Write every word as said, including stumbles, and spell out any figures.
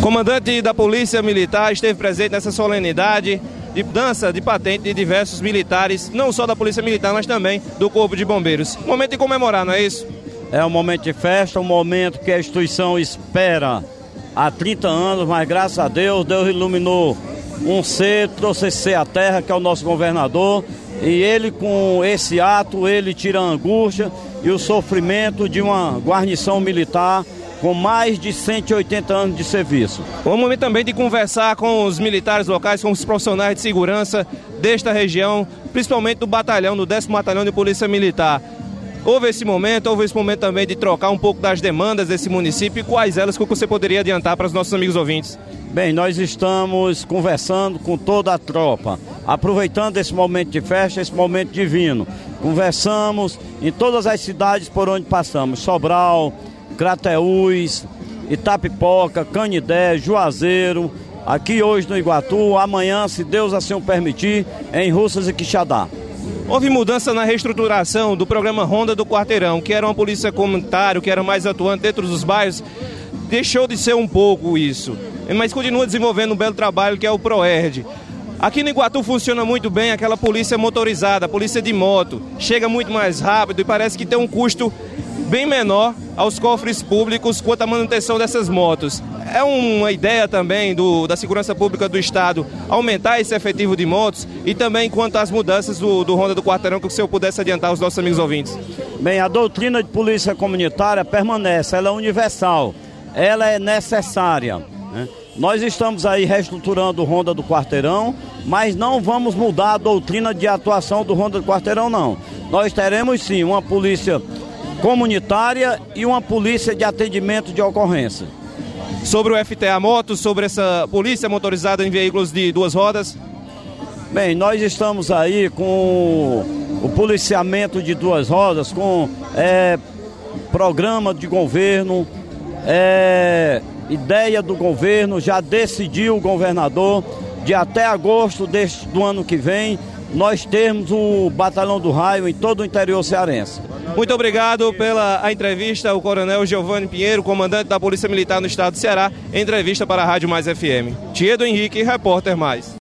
Comandante da Polícia Militar esteve presente nessa solenidade de dança de patente de diversos militares, não só da Polícia Militar, mas também do Corpo de Bombeiros. Momento de comemorar, não é isso? É um momento de festa, um momento que a instituição espera há trinta anos, mas graças a Deus, Deus iluminou um ser, trouxe esse ser à terra, que é o nosso governador, e ele, com esse ato, ele tira a angústia e o sofrimento de uma guarnição militar com mais de cento e oitenta anos de serviço. É um momento também de conversar com os militares locais, com os profissionais de segurança desta região, principalmente do batalhão, do décimo Batalhão de Polícia Militar. Houve esse momento, houve esse momento também de trocar um pouco das demandas desse município e quais elas que você poderia adiantar para os nossos amigos ouvintes? Bem, nós estamos conversando com toda a tropa, aproveitando esse momento de festa, esse momento divino. Conversamos em todas as cidades por onde passamos, Sobral, Crateús, Itapipoca, Canidé, Juazeiro, aqui hoje no Iguatu, amanhã, se Deus assim o permitir, em Russas e Quixadá. Houve mudança na reestruturação do programa Ronda do Quarteirão, que era uma polícia comunitária, que era mais atuante dentro dos bairros, deixou de ser um pouco isso, mas continua desenvolvendo um belo trabalho que é o PROERD. Aqui no Iguatu funciona muito bem aquela polícia motorizada, a polícia de moto, chega muito mais rápido e parece que tem um custo bem menor aos cofres públicos quanto à manutenção dessas motos. É uma ideia também do, da Segurança Pública do Estado aumentar esse efetivo de motos e também quanto às mudanças do, do Ronda do Quarteirão, que o senhor pudesse adiantar aos nossos amigos ouvintes. Bem, a doutrina de polícia comunitária permanece, ela é universal, ela é necessária, né? Nós estamos aí reestruturando o Ronda do Quarteirão, mas não vamos mudar a doutrina de atuação do Ronda do Quarteirão, não. Nós teremos sim uma polícia comunitária e uma polícia de atendimento de ocorrência. Sobre o F T A Motos, sobre essa polícia motorizada em veículos de duas rodas? Bem, nós estamos aí com o policiamento de duas rodas, com é, programa de governo, é, ideia do governo, já decidiu o governador de até agosto deste, do ano que vem, nós temos o Batalhão do Raio em todo o interior cearense. Muito obrigado pela a entrevista, o Coronel Giovanni Pinheiro, comandante da Polícia Militar no Estado do Ceará, em entrevista para a Rádio Mais F M. Tiedo Henrique, repórter Mais.